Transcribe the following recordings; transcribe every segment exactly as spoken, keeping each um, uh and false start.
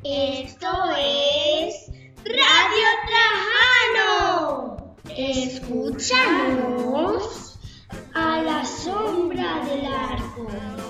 Esto es Radio Trajano. Escúchanos a la sombra del arco.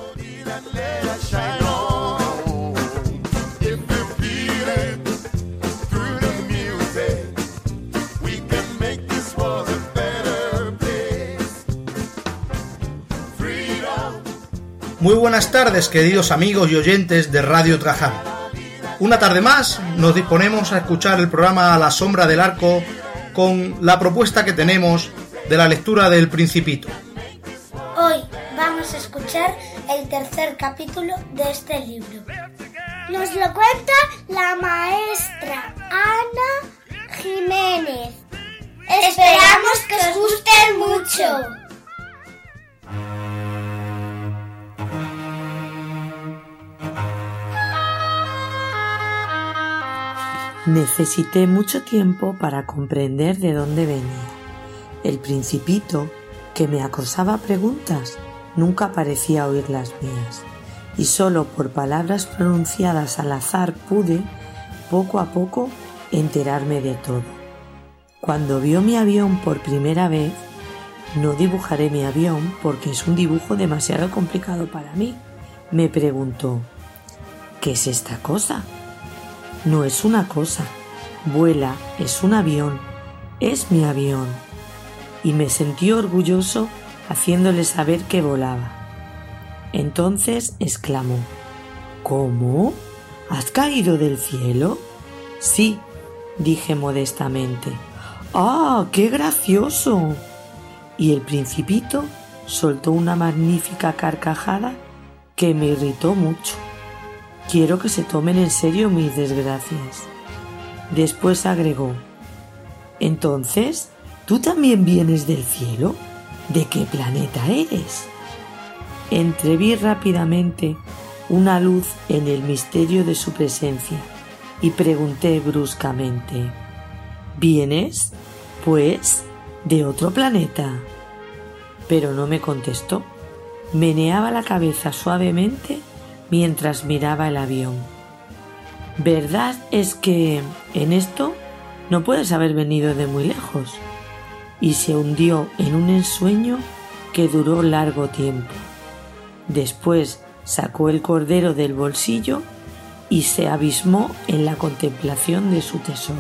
Muy buenas tardes, queridos amigos y oyentes de Radio Trajano. Una tarde más nos disponemos a escuchar el programa A la sombra del arco con la propuesta que tenemos de la lectura del Principito. Hoy vamos a escuchar el tercer capítulo de este libro. Nos lo cuenta la maestra Ana Jiménez. Esperamos que os guste mucho. Necesité mucho tiempo para comprender de dónde venía. El Principito, que me acosaba preguntas, nunca parecía oír las mías, y solo por palabras pronunciadas al azar pude, poco a poco, enterarme de todo. Cuando vio mi avión por primera vez, no dibujaré mi avión porque es un dibujo demasiado complicado para mí, me preguntó: ¿qué es esta cosa? No es una cosa, vuela, es un avión, es mi avión. Y me sentí orgulloso haciéndole saber que volaba. Entonces exclamó: ¿cómo? ¿Has caído del cielo? Sí, dije modestamente. ¡Ah, qué gracioso! Y el Principito soltó una magnífica carcajada que me irritó mucho. Quiero que se tomen en serio mis desgracias. Después agregó: ¿entonces tú también vienes del cielo? ¿De qué planeta eres? Entreví rápidamente una luz en el misterio de su presencia y pregunté bruscamente: ¿vienes, pues, de otro planeta? Pero no me contestó. Meneaba la cabeza suavemente mientras miraba el avión. Verdad es que en esto no puedes haber venido de muy lejos. Y se hundió en un ensueño que duró largo tiempo. Después sacó el cordero del bolsillo y se abismó en la contemplación de su tesoro.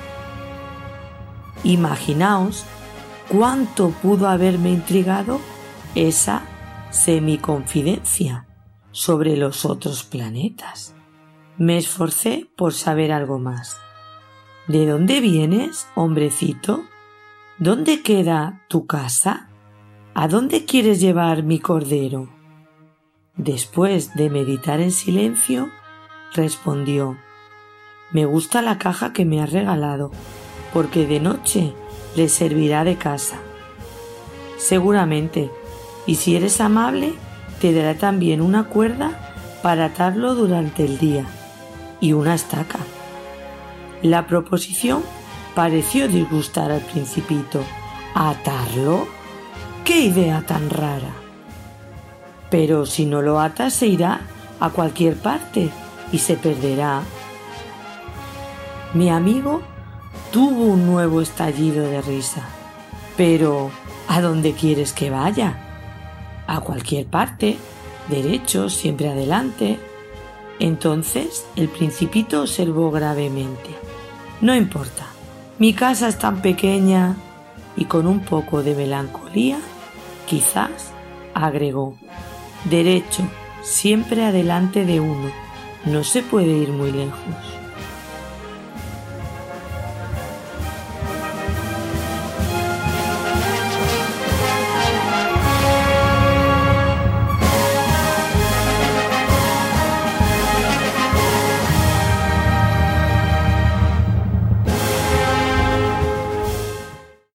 Imaginaos cuánto pudo haberme intrigado esa semiconfidencia sobre los otros planetas. Me esforcé por saber algo más. ¿De dónde vienes, hombrecito? ¿Dónde queda tu casa? ¿A dónde quieres llevar mi cordero? Después de meditar en silencio, respondió: me gusta la caja que me has regalado, porque de noche le servirá de casa. Seguramente, y si eres amable, te dará también una cuerda para atarlo durante el día y una estaca. La proposición pareció disgustar al Principito. ¿Atarlo? ¡Qué idea tan rara! Pero si no lo atas se irá a cualquier parte y se perderá. Mi amigo tuvo un nuevo estallido de risa. Pero, ¿a dónde quieres que vaya? A cualquier parte, derecho, siempre adelante. Entonces el Principito observó gravemente: no importa, mi casa es tan pequeña. Y con un poco de melancolía, quizás, agregó: derecho, siempre adelante de uno, no se puede ir muy lejos.